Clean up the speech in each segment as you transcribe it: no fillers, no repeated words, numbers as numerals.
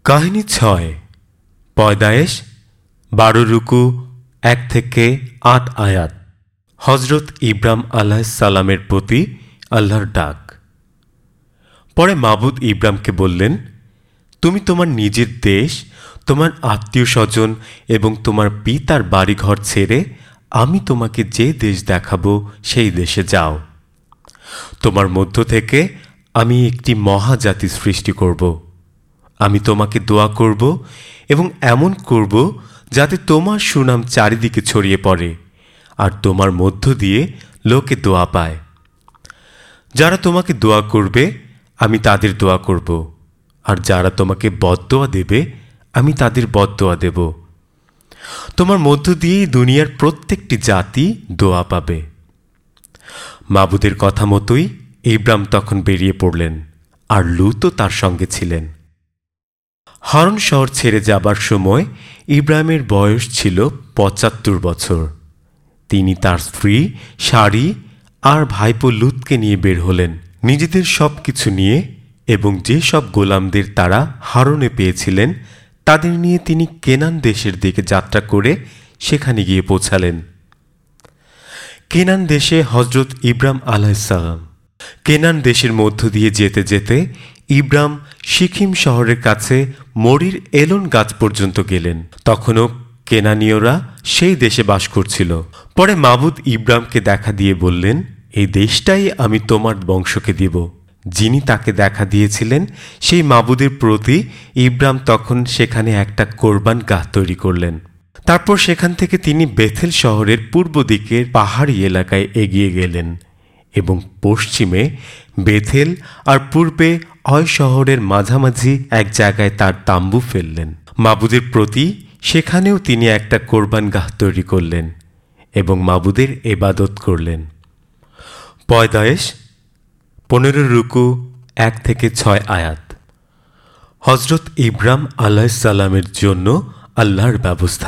কাহিনী 6 পয়দায়েশ 12 রুকু 1 থেকে 8 আয়াত। হজরত ইব্রাহিম আলাইহিস সালামের প্রতি আল্লাহর ডাক। পরে মাবুদ ইব্রাহিমকে বললেন, তুমি তোমার নিজের দেশ, তোমার আত্মীয় স্বজন এবং তোমার পিতার বাড়িঘর ছেড়ে আমি তোমাকে যে দেশ দেখাবো সেই দেশে যাও। তোমার মধ্য থেকে আমি একটি মহাজাতি সৃষ্টি করব। আমি তোমাকে দোয়া করব এবং এমন করব যাতে তোমার সুনাম চারিদিকে ছড়িয়ে পড়ে আর তোমার মধ্য দিয়ে লোকে দোয়া পায়। যারা তোমাকে দোয়া করবে আমি তাদের দোয়া করব, আর যারা তোমাকে বদদোয়া দেবে আমি তাদের বদদোয়া দেব। তোমার মধ্য দিয়েই দুনিয়ার প্রত্যেকটি জাতি দোয়া পাবে। মাবুদের কথা মতোই ইব্রাহিম তখন বেরিয়ে পড়লেন, আর লূতও তার সঙ্গে ছিলেন। হারন শহর ছেড়ে যাবার সময় ইব্রাহিমের বয়স ছিল ৭৫ বছর। তিনি তার স্ত্রী সারি আর ভাইপো লূতকে নিয়ে বের হলেন, নিজেদের সব কিছু নিয়ে, এবং যে সব গোলামদের তারা হারনে পেয়েছিলেন তাদের নিয়ে তিনি কেনান দেশের দিকে যাত্রা করে সেখানে গিয়ে পৌঁছালেন। কেনান দেশে হজরত ইব্রাহিম আলাইহিস সালাম। কেনান দেশের মধ্য দিয়ে যেতে যেতে ইব্রাহিম সিকিম শহরের কাছে মরির এলন গাছ পর্যন্ত গেলেন। তখনও কেনানীয়রা সেই দেশে বাস করছিল। পরে মাবুদ ইব্রাহিমকে দেখা দিয়ে বললেন, এই দেশটাই আমি তোমার বংশকে দিব। যিনি তাকে দেখা দিয়েছিলেন সেই মাবুদের প্রতি ইব্রাহিম তখন সেখানে একটা কোরবান গাহ তৈরি করলেন। তারপর সেখান থেকে তিনি বেথেল শহরের পূর্ব দিকের পাহাড়ি এলাকায় এগিয়ে গেলেন এবং পশ্চিমে বেথেল আর পূর্বে অয় শহরের মাঝামাঝি এক জায়গায় তার তাম্বু ফেললেন। মাবুদের প্রতি সেখানেও তিনি একটা কোরবান গাহ তৈরি করলেন এবং মাবুদের ইবাদত করলেন। পয়দায়েশ 15 রুকু 1 থেকে 6 আয়াত। হজরত ইব্রাহিম আলাইহিস সালামের জন্য আল্লাহর ব্যবস্থা।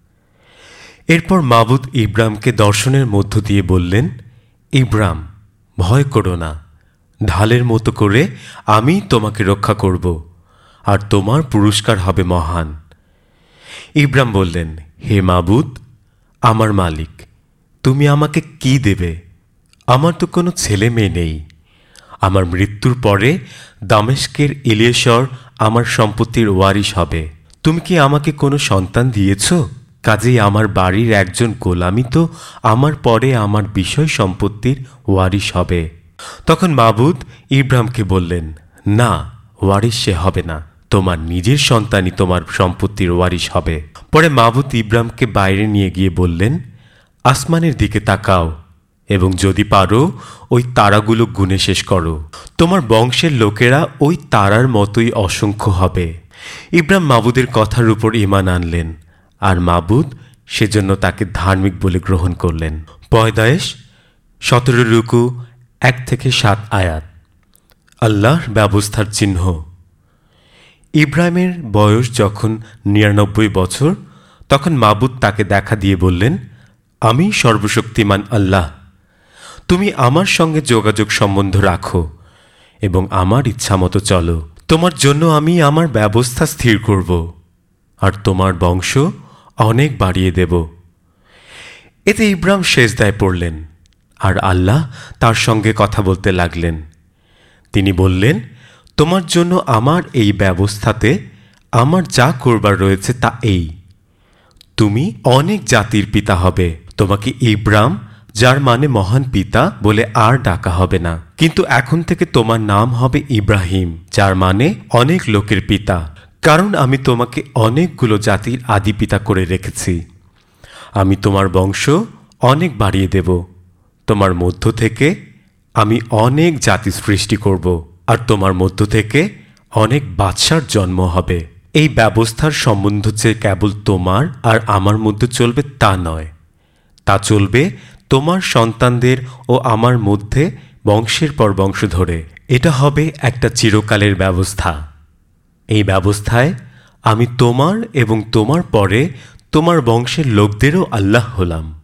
এরপর মাবুদ ইব্রাহিমকে দর্শনের মধ্য দিয়ে বললেন, ইব্রাহিম, ভয় করো না, ঢালের মতো করে আমি তোমাকে রক্ষা করব, আর তোমার পুরস্কার হবে মহান। ইব্রাহিম বললেন, হে মাবুদ, আমার মালিক, তুমি আমাকে কি দেবে? আমার তো কোনো ছেলে মেয়ে নেই। আমার মৃত্যুর পরে দামেস্কের ইলিয়েশর আমার সম্পত্তির ওয়ারিশ হবে। তুমি কি আমাকে কোনো সন্তান দিয়েছ? কাজেই আমার বাড়ির একজন গোলামই তো আমার পরে আমার বিষয় সম্পত্তির ওয়ারিশ হবে। তখন মাবুদ ইব্রাহিমকে বললেন, না, ওয়ারিশ সে হবে না, তোমার নিজের সন্তানই তোমার সম্পত্তির ওয়ারিশ হবে। পরে মাবুদ ইব্রাহিমকে বাইরে নিয়ে গিয়ে বললেন, আসমানের দিকে তাকাও এবং যদি পারো ওই তারাগুলো গুণে শেষ করো। তোমার বংশের লোকেরা ওই তারার মতোই অসংখ্য হবে। ইব্রাহিম মাবুদের কথার উপর ঈমান আনলেন, আর মাবুদ সেজন্য তাকে ধার্মিক বলে গ্রহণ করলেন। পয়দায়েশ 17 রুকু 1 থেকে 7 আয়াত। আল্লাহর ব্যবস্থার চিহ্ন। ইব্রাহিমের বয়স যখন 99 বছর, তখন মাবুদ তাকে দেখা দিয়ে বললেন, আমি সর্বশক্তিমান আল্লাহ, তুমি আমার সঙ্গে যোগাযোগ সম্বন্ধ রাখো এবং আমার ইচ্ছামতো চলো। তোমার জন্য আমি আমার ব্যবস্থা স্থির করব, আর তোমার বংশ অনেক বাড়িয়ে দেব। এতে ইব্রাহিম সেজদায় পড়লেন, আর আল্লাহ তার সঙ্গে কথা বলতে লাগলেন। তিনি বললেন, তোমার জন্য আমার এই ব্যবস্থাতে আমার যা করবার রয়েছে তা এই, তুমি অনেক জাতির পিতা হবে। তোমাকে ইব্রাহিম, যার মানে মহান পিতা, বলে আর ডাকা হবে না, কিন্তু এখন থেকে তোমার নাম হবে ইব্রাহিম, যার মানে অনেক লোকের পিতা, কারণ আমি তোমাকে অনেকগুলো জাতির আদি পিতা করে রেখেছি। আমি তোমার বংশ অনেক বাড়িয়ে দেব। তোমার মধ্য থেকে আমি অনেক জাতি সৃষ্টি করব, আর তোমার মধ্য থেকে অনেক বাদশার জন্ম হবে। এই ব্যবস্থার সম্বন্ধ যে কেবল তোমার আর আমার মধ্যে চলবে তা নয়, তা চলবে তোমার সন্তানদের ও আমার মধ্যে বংশের পর বংশ ধরে। এটা হবে একটা চিরকালের ব্যবস্থা। এই ব্যবস্থায় আমি তোমার এবং তোমার পরে তোমার বংশের লোকদেরও আল্লাহ হলাম।